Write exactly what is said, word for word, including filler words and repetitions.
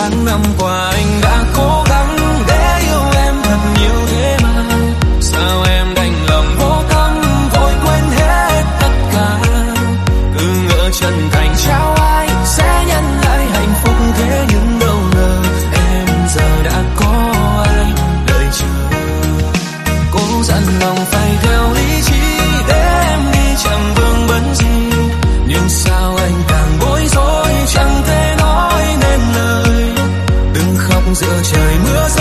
tháng năm qua anh đã cố gắng để yêu em thật nhiều thế mà sao em đành lòng vô tâm vội quên hết tất cả. Cứ ngỡ chân thành trao ai sẽ nhận lại hạnh phúc, thế nhưng đâu ngờ em giờ đã có ai đợi chờ. Cố dặn lòng phải theo lý trí để em đi chẳng vương vấn gì, nhưng sao anh càng bối rối chẳng thể nói nên lời. Đừng khóc giữa trời mưa rơi